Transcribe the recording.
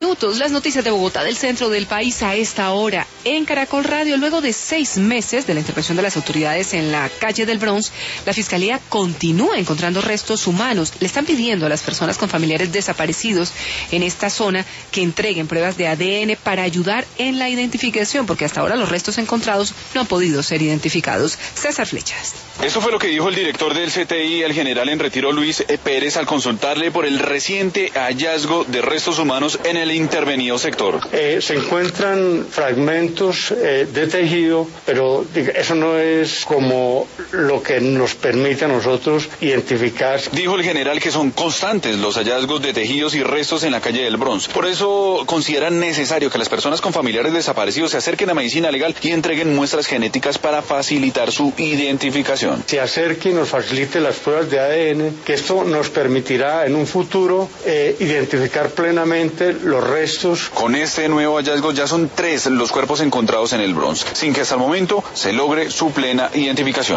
Minutos, las noticias de Bogotá, del centro del país a esta hora. En Caracol Radio, luego de 6 meses de la intervención de las autoridades en la calle del Bronx, la Fiscalía continúa encontrando restos humanos. Le están pidiendo a las personas con familiares desaparecidos en esta zona que entreguen pruebas de ADN para ayudar en la identificación, porque hasta ahora los restos encontrados no han podido ser identificados. César Flechas. Eso fue lo que dijo el director del CTI, el general en retiro Luis Pérez, al consultarle por el reciente hallazgo de restos humanos en el intervenido sector. Se encuentran fragmentos de tejido, pero eso no es como lo que nos permite a nosotros identificar. Dijo el general que son constantes los hallazgos de tejidos y restos en la calle del Bronx. Por eso consideran necesario que las personas con familiares desaparecidos se acerquen a medicina legal y entreguen muestras genéticas para facilitar su identificación. Se acerque y nos facilite las pruebas de ADN, que esto nos permitirá en un futuro identificar plenamente los restos. Con este nuevo hallazgo ya son 3 los cuerpos encontrados en el Bronx, sin que hasta el momento se logre su plena identificación.